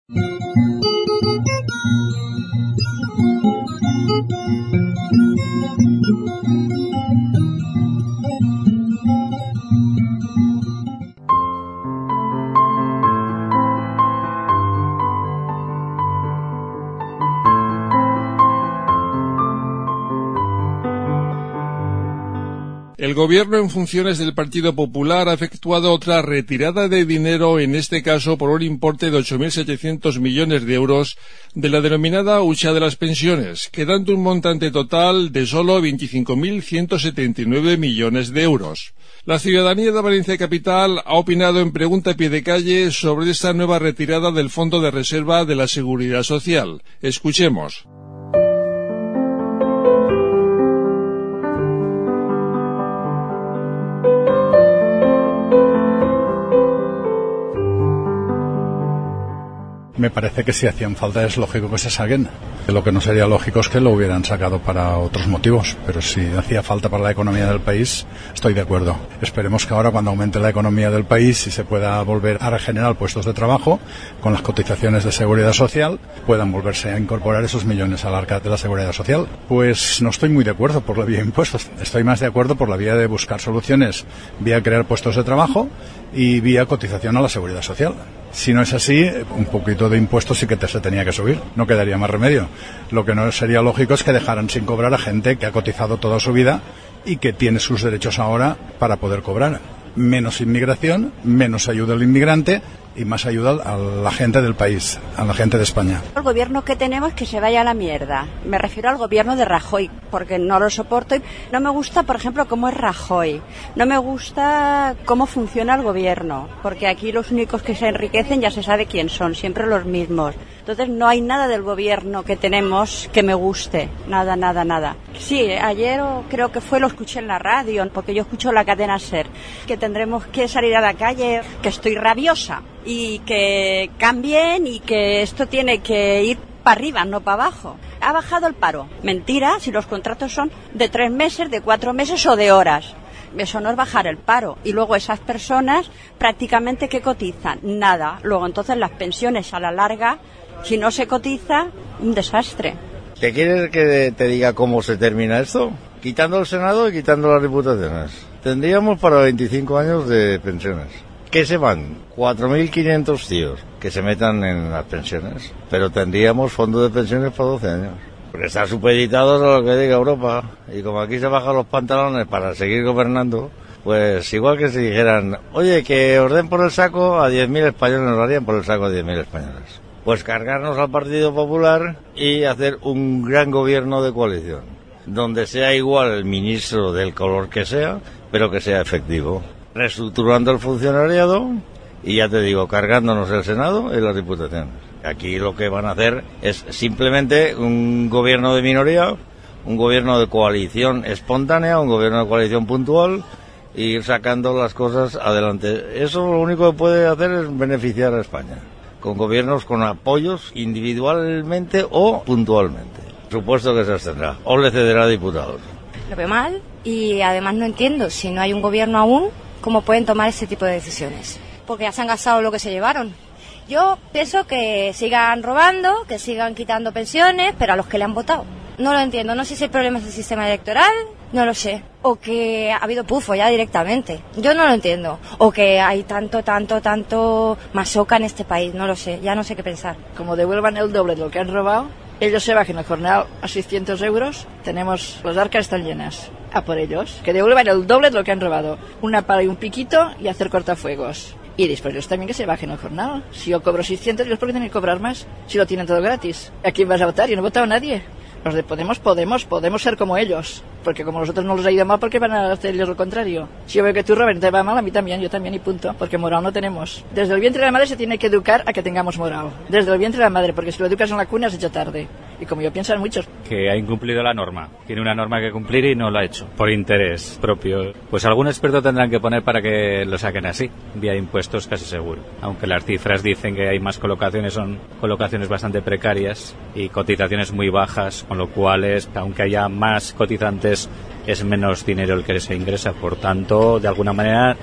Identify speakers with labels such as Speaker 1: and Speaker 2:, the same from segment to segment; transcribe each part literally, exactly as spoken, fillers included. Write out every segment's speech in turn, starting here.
Speaker 1: El gobierno en funciones del Partido Popular ha efectuado otra retirada de dinero, en este caso por un importe de ocho mil setecientos millones de euros de la denominada hucha de las pensiones, quedando un montante total de solo veinticinco mil ciento setenta y nueve millones de euros. La ciudadanía de Valencia Capital ha opinado en Pregunta a Pie de Calle sobre esta nueva retirada del Fondo de Reserva de la Seguridad Social. Escuchemos.
Speaker 2: Me parece que si hacían falta es lógico que se saquen. Lo que no sería lógico es que lo hubieran sacado para otros motivos, pero si hacía falta para la economía del país, estoy de acuerdo. Esperemos que ahora, cuando aumente la economía del país y se pueda volver a regenerar puestos de trabajo, con las cotizaciones de seguridad social, puedan volverse a incorporar esos millones al arca de la seguridad social. Pues no estoy muy de acuerdo por la vía de impuestos. Estoy más de acuerdo por la vía de buscar soluciones vía crear puestos de trabajo y vía cotización a la seguridad social. Si no es así, un poquito de impuestos sí que te se tenía que subir, no quedaría más remedio. Lo que no sería lógico es que dejaran sin cobrar a gente que ha cotizado toda su vida y que tiene sus derechos ahora para poder cobrar. Menos inmigración, menos ayuda al inmigrante y más ayuda a la gente del país, a la gente de España.
Speaker 3: El gobierno que tenemos que se vaya a la mierda. Me refiero al gobierno de Rajoy, porque no lo soporto. No me gusta, por ejemplo, cómo es Rajoy. No me gusta cómo funciona el gobierno, porque aquí los únicos que se enriquecen ya se sabe quién son, siempre los mismos. Entonces no hay nada del gobierno que tenemos que me guste, nada, nada, nada. Sí, ayer creo que fue, lo escuché en la radio, porque yo escucho la cadena SER, que tendremos que salir a la calle, que estoy rabiosa, y que cambien y que esto tiene que ir para arriba, no para abajo. Ha bajado el paro. Mentira, si los contratos son de tres meses, de cuatro meses o de horas. Eso no es bajar el paro. Y luego esas personas prácticamente ¿qué cotizan? Nada. Luego entonces las pensiones a la larga, si no se cotiza, un desastre.
Speaker 4: ¿Te quieres que te diga cómo se termina esto? Quitando el Senado y quitando las diputaciones. Tendríamos para veinticinco años de pensiones. ¿Qué se van? cuatro mil quinientos tíos que se metan en las pensiones. Pero tendríamos fondos de pensiones para doce años. Porque están supeditados a lo que diga Europa. Y como aquí se bajan los pantalones para seguir gobernando, pues igual que si dijeran, oye, que os den por el saco a diez mil españoles, nos darían por el saco a diez mil españoles. Pues cargarnos al Partido Popular y hacer un gran gobierno de coalición, donde sea igual el ministro del color que sea, pero que sea efectivo. Reestructurando el funcionariado y, ya te digo, cargándonos el Senado y las diputaciones. Aquí lo que van a hacer es simplemente un gobierno de minoría, un gobierno de coalición espontánea, un gobierno de coalición puntual, e ir sacando las cosas adelante. Eso lo único que puede hacer es beneficiar a España, con gobiernos con apoyos individualmente o puntualmente. Por supuesto que se abstendrá, o le cederá a diputados.
Speaker 5: Lo veo mal y además no entiendo, si no hay un gobierno aún, cómo pueden tomar ese tipo de decisiones. Porque ya se han gastado lo que se llevaron. Yo pienso que sigan robando, que sigan quitando pensiones, pero a los que le han votado. No lo entiendo, no sé si el problema es el sistema electoral, no lo sé. O que ha habido pufo ya directamente, yo no lo entiendo. O que hay tanto, tanto, tanto masoca en este país, no lo sé, ya no sé qué pensar.
Speaker 6: Como devuelvan el doble de lo que han robado, ellos se bajen el jornal a seiscientos euros, tenemos, las arcas están llenas. A por ellos, que devuelvan el doble de lo que han robado. Una pala y un piquito y hacer cortafuegos. Y después ellos también que se bajen el jornal. Si yo cobro seiscientos, ellos ¿por qué tienen que cobrar más? Si lo tienen todo gratis. ¿A quién vas a votar? Yo no he votado a nadie. Los de Podemos, Podemos, podemos ser como ellos. Porque como nosotros no les ha ido mal, ¿por qué van a hacer ellos lo contrario? Si yo veo que tú, Robert, te va mal, a mí también, yo también y punto. Porque moral no tenemos. Desde el vientre de la madre se tiene que educar a que tengamos moral. Desde el vientre de la madre, porque si lo educas en la cuna has hecho tarde. Y como yo piensan muchos.
Speaker 7: Que ha incumplido la norma. Tiene una norma que cumplir y no la ha hecho. Por interés propio. Pues algún experto tendrán que poner para que lo saquen así. Vía impuestos casi seguro. Aunque las cifras dicen que hay más colocaciones, son colocaciones bastante precarias y cotizaciones muy bajas, con lo cual es, aunque haya más cotizantes, es menos dinero el que se ingresa. Por tanto, de alguna manera,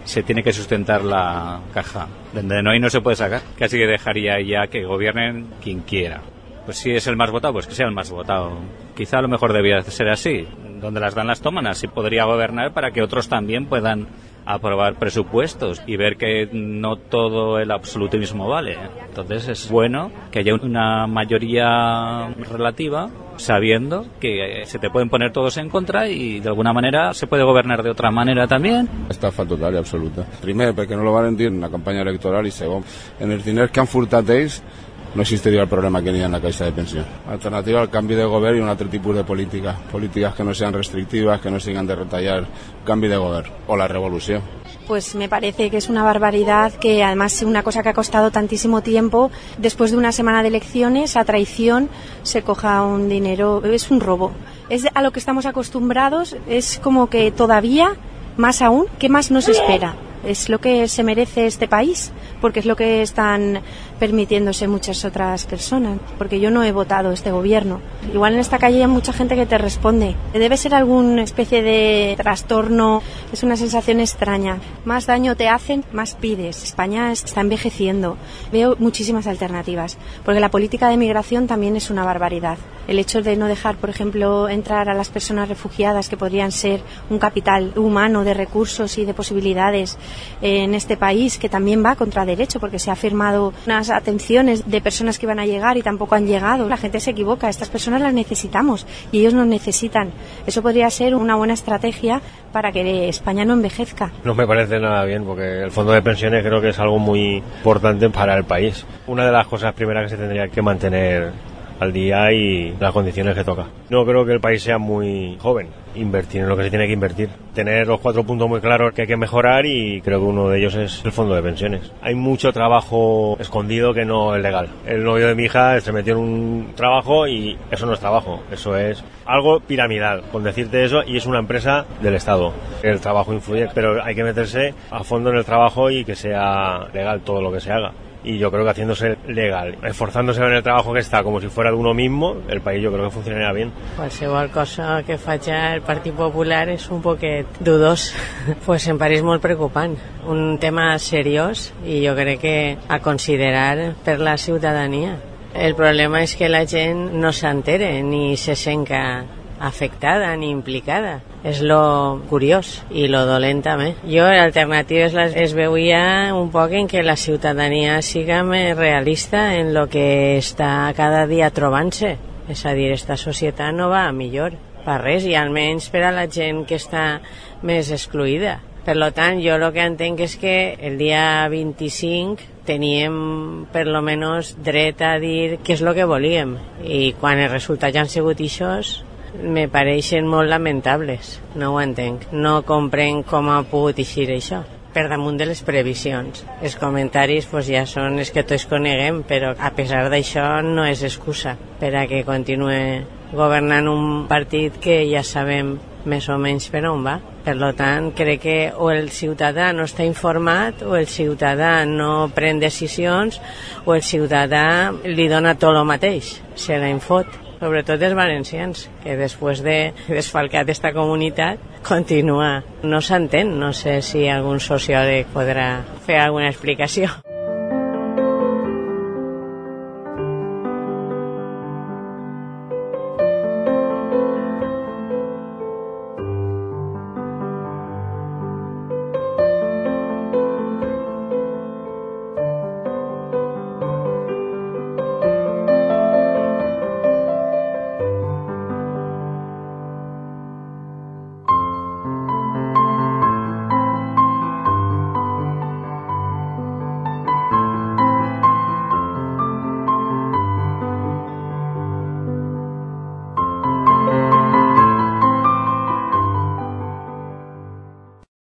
Speaker 7: se tiene que sustentar la caja. Donde no hay no se puede sacar. Casi que dejaría ya que gobiernen quien quiera. Pues si es el más votado, pues que sea el más votado. Quizá a lo mejor debía ser así. Donde las dan las toman, así podría gobernar para que otros también puedan aprobar presupuestos y ver que no todo el absolutismo vale. Entonces es bueno que haya una mayoría relativa sabiendo que se te pueden poner todos en contra y de alguna manera se puede gobernar de otra manera también.
Speaker 8: Estafa total i absoluta. Primer, perquè no lo van dir en la campanya electoral, i segon, en els diners que han furtat ells no existiria el problema que n'hi ha en la caixa de pensió. Alternativa al canvi de govern i un altre tipus de política. Polítiques que no sean restrictivas, que no sigan de retallar, canvi de govern o la revolució.
Speaker 9: Pues me parece que es una barbaridad, que además es una cosa que ha costado tantísimo tiempo, después de una semana de elecciones, a traición, se coja un dinero, es un robo. Es a lo que estamos acostumbrados, es como que todavía, más aún, ¿qué más nos espera? Es lo que se merece este país, porque es lo que están permitiéndose muchas otras personas, porque yo no he votado este gobierno. Igual en esta calle hay mucha gente que te responde. Debe ser alguna especie de trastorno, es una sensación extraña. Más daño te hacen, más pides. España está envejeciendo. Veo muchísimas alternativas, porque la política de migración también es una barbaridad. El hecho de no dejar, por ejemplo, entrar a las personas refugiadas, que podrían ser un capital humano de recursos y de posibilidades en este país, que también va contra derecho, porque se ha firmado unas atenciones de personas que iban a llegar y tampoco han llegado. La gente se equivoca, estas personas las necesitamos y ellos nos necesitan. Eso podría ser una buena estrategia para que España no envejezca.
Speaker 10: No me parece nada bien, porque el fondo de pensiones creo que es algo muy importante para el país. Una de las cosas primeras que se tendría que mantener al día y las condiciones que toca. No creo que el país sea muy joven. Invertir en lo que se tiene que invertir. Tener los cuatro puntos muy claros que hay que mejorar, y creo que uno de ellos es el fondo de pensiones. Hay mucho trabajo escondido que no es legal. El novio de mi hija se metió en un trabajo y eso no es trabajo, eso es algo piramidal, con decirte eso, y es una empresa del Estado. El trabajo influye, pero hay que meterse a fondo en el trabajo y que sea legal todo lo que se haga. Y yo creo que haciéndose legal, esforzándose en el trabajo que està com si fuera de uno mismo, el país yo creo que funcionaría bien.
Speaker 11: Qualsevol cosa que faci el Partit Popular és un poquet dudós. Pues em pareix molt preocupant. Un tema seriós i jo crec que a considerar per la ciutadania. El problema és que la gent no s'entere ni se senta afectada ni implicada. És lo curiós i lo dolent també. Jo alternatives les es veuia un poc en que la ciutadania siga més realista en lo que està cada dia trobant-se. És a dir, esta societat no va a millor per res, i almenys per a la gent que està més excluïda. Per tant, jo el que entenc és que el dia vint-i-cinc teníem per lo menos dret a dir què és el que volíem, i quan els resultats han sigut ixos me pareixen molt lamentables. No ho entenc. No comprenc com ha pogut eixir això. Per damunt de les previsions. Els comentaris pues, ja són els que tots coneguem, però a pesar d'això no és excusa per a que continue governant un partit que ja sabem més o menys per on va. Per tant, crec que o el ciutadà no està informat, o el ciutadà no pren decisions, o el ciutadà li dona tot el mateix. Se la infot. Sobretot els valencians, que després de desfalcar esta comunitat continua. No s'entén, no sé si algun sociòleg podrà fer alguna explicació.